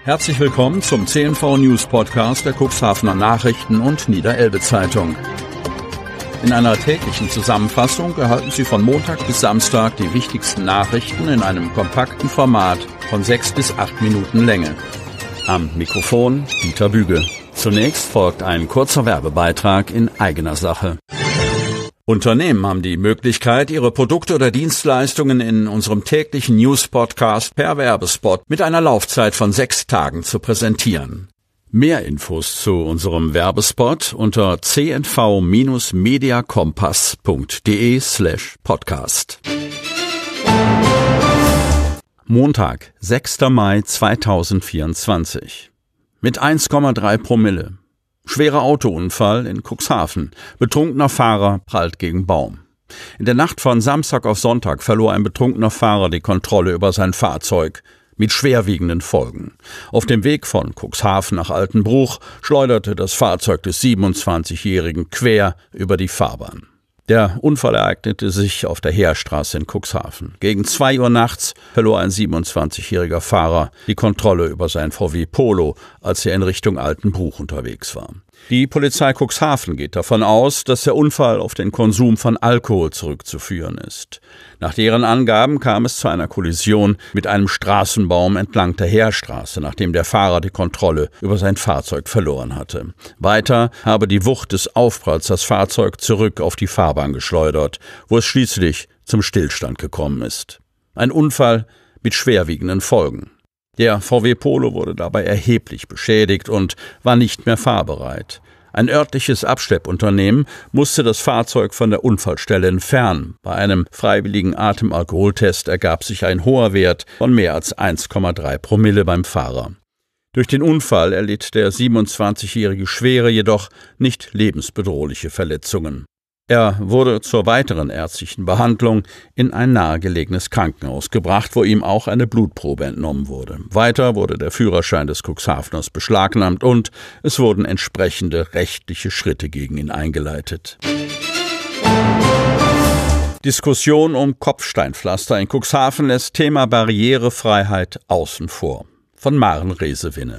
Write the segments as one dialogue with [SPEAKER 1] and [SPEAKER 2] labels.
[SPEAKER 1] Herzlich willkommen zum CNV News Podcast der Cuxhavener Nachrichten und Niederelbe Zeitung. In einer täglichen Zusammenfassung erhalten Sie von Montag bis Samstag die wichtigsten Nachrichten in einem kompakten Format von 6 bis 8 Minuten Länge. Am Mikrofon Dieter Büge. Zunächst folgt ein kurzer Werbebeitrag in eigener Sache. Unternehmen haben die Möglichkeit, ihre Produkte oder Dienstleistungen in unserem täglichen News-Podcast per Werbespot mit einer Laufzeit von 6 Tagen zu präsentieren. Mehr Infos zu unserem Werbespot unter cnv-mediakompass.de/podcast. Montag, 6. Mai 2024. Mit 1,3 Promille. Schwerer Autounfall in Cuxhaven. Betrunkener Fahrer prallt gegen Baum. In der Nacht von Samstag auf Sonntag verlor ein betrunkener Fahrer die Kontrolle über sein Fahrzeug, mit schwerwiegenden Folgen. Auf dem Weg von Cuxhaven nach Altenbruch schleuderte das Fahrzeug des 27-Jährigen quer über die Fahrbahn. Der Unfall ereignete sich auf der Heerstraße in Cuxhaven. Gegen 2 Uhr nachts verlor ein 27-jähriger Fahrer die Kontrolle über sein VW Polo, als er in Richtung Altenbruch unterwegs war. Die Polizei Cuxhaven geht davon aus, dass der Unfall auf den Konsum von Alkohol zurückzuführen ist. Nach deren Angaben kam es zu einer Kollision mit einem Straßenbaum entlang der Heerstraße, nachdem der Fahrer die Kontrolle über sein Fahrzeug verloren hatte. Weiter habe die Wucht des Aufpralls das Fahrzeug zurück auf die Fahrbahn geschleudert, wo es schließlich zum Stillstand gekommen ist. Ein Unfall mit schwerwiegenden Folgen. Der VW Polo wurde dabei erheblich beschädigt und war nicht mehr fahrbereit. Ein örtliches Abschleppunternehmen musste das Fahrzeug von der Unfallstelle entfernen. Bei einem freiwilligen Atemalkoholtest ergab sich ein hoher Wert von mehr als 1,3 Promille beim Fahrer. Durch den Unfall erlitt der 27-jährige schwere, jedoch nicht lebensbedrohliche Verletzungen. Er wurde zur weiteren ärztlichen Behandlung in ein nahegelegenes Krankenhaus gebracht, wo ihm auch eine Blutprobe entnommen wurde. Weiter wurde der Führerschein des Cuxhaveners beschlagnahmt und es wurden entsprechende rechtliche Schritte gegen ihn eingeleitet. Diskussion um Kopfsteinpflaster in Cuxhaven lässt Thema Barrierefreiheit außen vor. Von Maren Resewinne.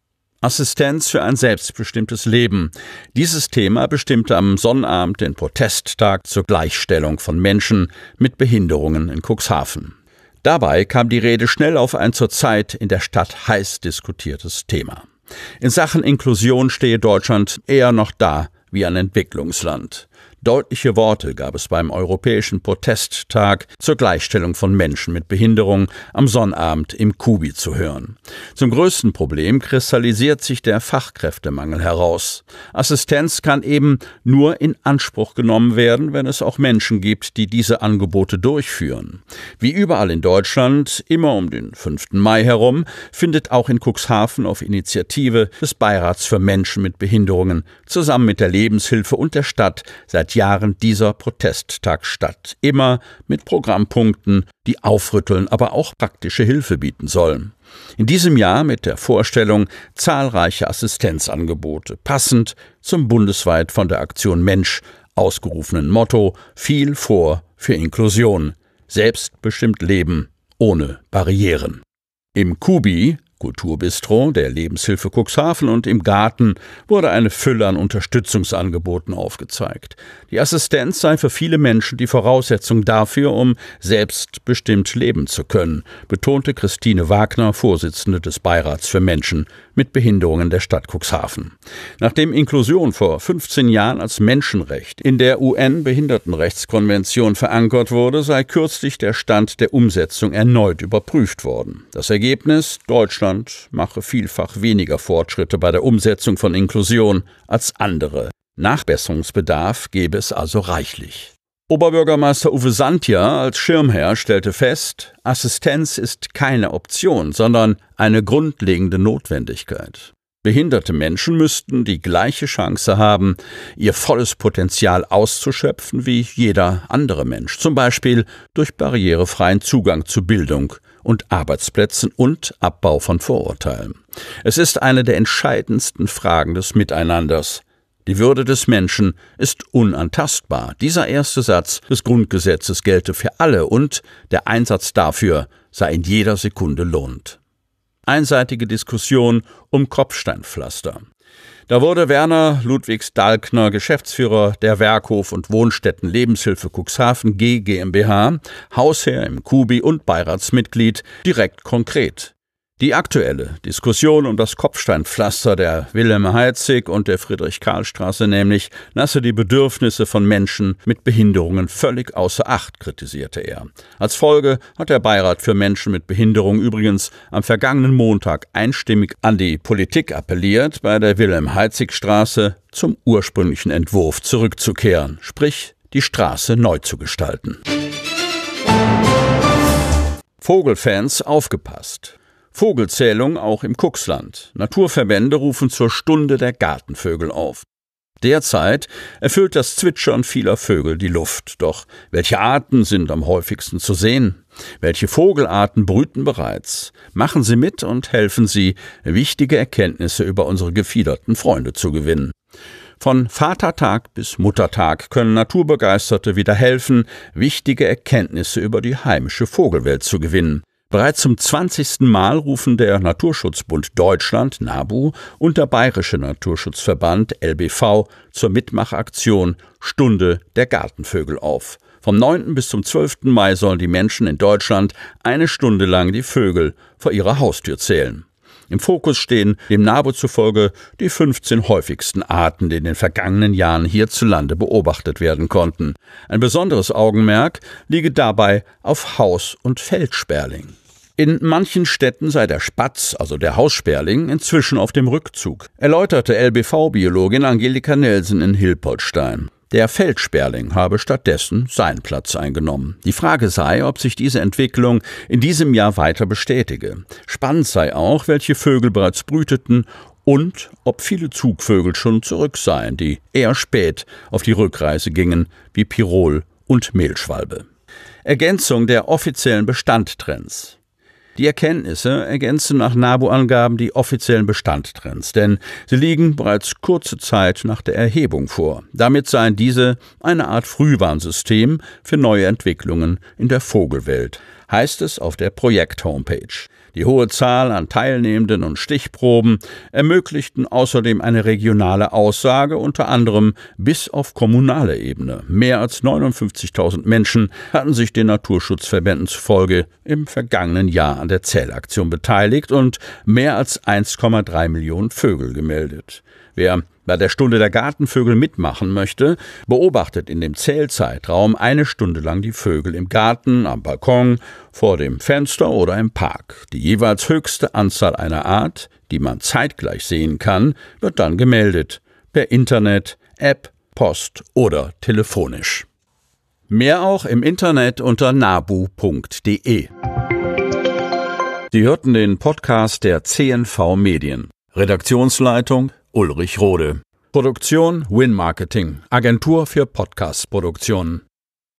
[SPEAKER 1] Assistenz für ein selbstbestimmtes Leben. Dieses Thema bestimmte am Sonnabend den Protesttag zur Gleichstellung von Menschen mit Behinderungen in Cuxhaven. Dabei kam die Rede schnell auf ein zurzeit in der Stadt heiß diskutiertes Thema. In Sachen Inklusion stehe Deutschland eher noch da wie ein Entwicklungsland. Deutliche Worte gab es beim Europäischen Protesttag zur Gleichstellung von Menschen mit Behinderung am Sonnabend im Kubi zu hören. Zum größten Problem kristallisiert sich der Fachkräftemangel heraus. Assistenz kann eben nur in Anspruch genommen werden, wenn es auch Menschen gibt, die diese Angebote durchführen. Wie überall in Deutschland, immer um den 5. Mai herum, findet auch in Cuxhaven auf Initiative des Beirats für Menschen mit Behinderungen zusammen mit der Lebenshilfe und der Stadt seit Jahren dieser Protesttag statt. Immer mit Programmpunkten, die aufrütteln, aber auch praktische Hilfe bieten sollen. In diesem Jahr mit der Vorstellung zahlreiche Assistenzangebote, passend zum bundesweit von der Aktion Mensch ausgerufenen Motto Viel vor für Inklusion. Selbstbestimmt leben ohne Barrieren. Im Kubi, Kulturbistro der Lebenshilfe Cuxhaven, und im Garten wurde eine Fülle an Unterstützungsangeboten aufgezeigt. Die Assistenz sei für viele Menschen die Voraussetzung dafür, um selbstbestimmt leben zu können, betonte Christine Wagner, Vorsitzende des Beirats für Menschen mit Behinderungen der Stadt Cuxhaven. Nachdem Inklusion vor 15 Jahren als Menschenrecht in der UN-Behindertenrechtskonvention verankert wurde, sei kürzlich der Stand der Umsetzung erneut überprüft worden. Das Ergebnis: Deutschland mache vielfach weniger Fortschritte bei der Umsetzung von Inklusion als andere. Nachbesserungsbedarf gäbe es also reichlich. Oberbürgermeister Uwe Santja als Schirmherr stellte fest, Assistenz ist keine Option, sondern eine grundlegende Notwendigkeit. Behinderte Menschen müssten die gleiche Chance haben, ihr volles Potenzial auszuschöpfen wie jeder andere Mensch, zum Beispiel durch barrierefreien Zugang zu Bildung und Arbeitsplätzen und Abbau von Vorurteilen. Es ist eine der entscheidendsten Fragen des Miteinanders. Die Würde des Menschen ist unantastbar. Dieser erste Satz des Grundgesetzes gelte für alle und der Einsatz dafür sei in jeder Sekunde lohnend. einseitige Diskussion um Kopfsteinpflaster. Da wurde Werner Ludwigs Dalkner, Geschäftsführer der Werkhof- und Wohnstätten Lebenshilfe Cuxhaven G GmbH, Hausherr im Kubi und Beiratsmitglied, direkt konkret. Die aktuelle Diskussion um das Kopfsteinpflaster der Wilhelm-Heitzig- und der Friedrich-Karl-Straße nämlich lasse die Bedürfnisse von Menschen mit Behinderungen völlig außer Acht, kritisierte er. Als Folge hat der Beirat für Menschen mit Behinderung übrigens am vergangenen Montag einstimmig an die Politik appelliert, bei der Wilhelm-Heitzig-Straße zum ursprünglichen Entwurf zurückzukehren, sprich die Straße neu zu gestalten. Vogelfans aufgepasst. Vogelzählung auch im Cuxland. Naturverbände rufen zur Stunde der Gartenvögel auf. Derzeit erfüllt das Zwitschern vieler Vögel die Luft. Doch welche Arten sind am häufigsten zu sehen? Welche Vogelarten brüten bereits? Machen Sie mit und helfen Sie, wichtige Erkenntnisse über unsere gefiederten Freunde zu gewinnen. Von Vatertag bis Muttertag können Naturbegeisterte wieder helfen, wichtige Erkenntnisse über die heimische Vogelwelt zu gewinnen. Bereits zum 20. Mal rufen der Naturschutzbund Deutschland, NABU, und der Bayerische Naturschutzverband, LBV, zur Mitmachaktion Stunde der Gartenvögel auf. Vom 9. bis zum 12. Mai sollen die Menschen in Deutschland eine Stunde lang die Vögel vor ihrer Haustür zählen. Im Fokus stehen dem NABU zufolge die 15 häufigsten Arten, die in den vergangenen Jahren hierzulande beobachtet werden konnten. Ein besonderes Augenmerk liege dabei auf Haus- und Feldsperling. In manchen Städten sei der Spatz, also der Haussperling, inzwischen auf dem Rückzug, erläuterte LBV-Biologin Angelika Nelsen in Hilpoltstein. Der Feldsperling habe stattdessen seinen Platz eingenommen. Die Frage sei, ob sich diese Entwicklung in diesem Jahr weiter bestätige. Spannend sei auch, welche Vögel bereits brüteten und ob viele Zugvögel schon zurück seien, die eher spät auf die Rückreise gingen, wie Pirol und Mehlschwalbe. Ergänzung der offiziellen Bestandtrends. Die Erkenntnisse ergänzen nach NABU-Angaben die offiziellen Bestandtrends, denn sie liegen bereits kurze Zeit nach der Erhebung vor. Damit seien diese eine Art Frühwarnsystem für neue Entwicklungen in der Vogelwelt, heißt es auf der Projekt-Homepage. Die hohe Zahl an Teilnehmenden und Stichproben ermöglichten außerdem eine regionale Aussage, unter anderem bis auf kommunale Ebene. Mehr als 59.000 Menschen hatten sich den Naturschutzverbänden zufolge im vergangenen Jahr an der Zählaktion beteiligt und mehr als 1,3 Millionen Vögel gemeldet. Wer bei der Stunde der Gartenvögel mitmachen möchte, beobachtet in dem Zählzeitraum eine Stunde lang die Vögel im Garten, am Balkon, vor dem Fenster oder im Park. Die jeweils höchste Anzahl einer Art, die man zeitgleich sehen kann, wird dann gemeldet, per Internet, App, Post oder telefonisch. Mehr auch im Internet unter nabu.de. Sie hörten den Podcast der CNV Medien. Redaktionsleitung Ulrich Rode. Produktion Win Marketing, Agentur für Podcast-Produktionen.